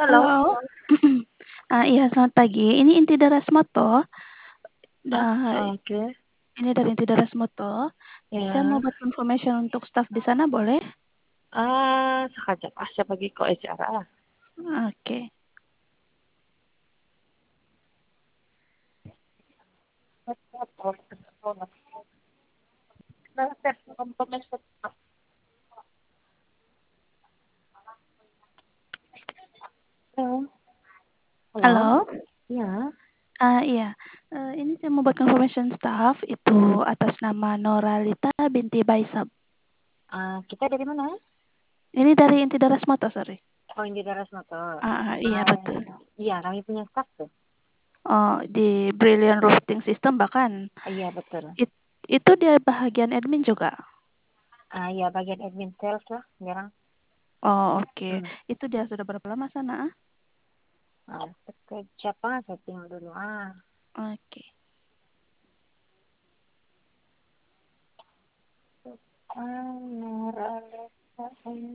Halo. Halo. Iya selamat pagi. Ini Inti Darasmoto. Ah, Dah oke. ini dari Inti Darasmoto. Saya mau Ya. buat confirmation untuk staff di sana boleh? Sekejap. Siapa lagi kok acara lah. Oke. Halo. Halo. Halo. Ya. Iya. Ini saya mau buat confirmation staff itu atas nama Noralita binti Baisab. Kita dari mana? Ini dari Inti Darasmoto, sorry. Oh, Indi Daras Motor. Iya betul. Iya, kami punya staff tuh. Oh, di Brilliant Roasting System bahkan. Iya, betul. Itu dia bahagian admin juga. Iya, bagian admin sales lah sekarang. Oh, oke. Hmm. Itu dia sudah berapa lama sana? Sekejap saya tinggal dulu. Oke. Noralita.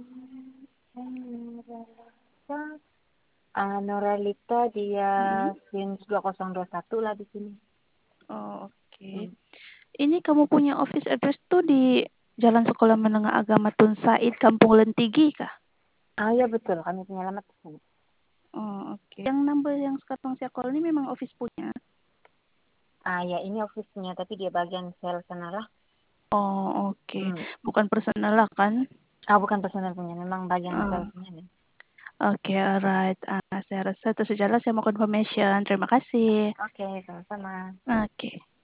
Noralita. Noralita dia Mm-mm. since 2021 lah di sini. Oh, oke. Hmm. Ini kamu punya office address tuh di Jalan Sekolah Menengah Agama Tun Said, Kampung Lentigi kah? Iya betul, kami punya alamat di sini. Oh, oke. Yang number yang sekarang saya call ini memang office punya. Ya ini office-nya, tapi dia bagian sales sana lah. Oh, oke. Hmm. Bukan personal lah kan? Bukan personal punya, memang bagian Oh, salesnya nih. oke, alright. Saya rasa itu sajalah saya mau confirmation. Terima kasih. Oke, sama-sama. Oke.